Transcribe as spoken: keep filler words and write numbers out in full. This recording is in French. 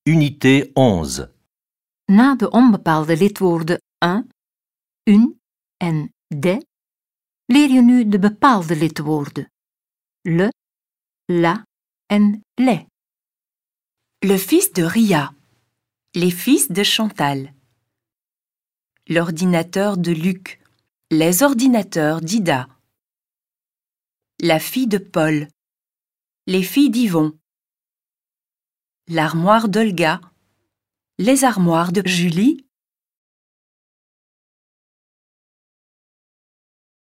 Unité onze. Na de onbepaalde lidwoorden un, une en de leer je nu de bepaalde lidwoorden. Le, la en les. Le fils de Ria. Les fils de Chantal. L'ordinateur de Luc. Les ordinateurs d'Ida. La fille de Paul. Les filles d'Yvon. L'armoire d'Olga. Les armoires de Julie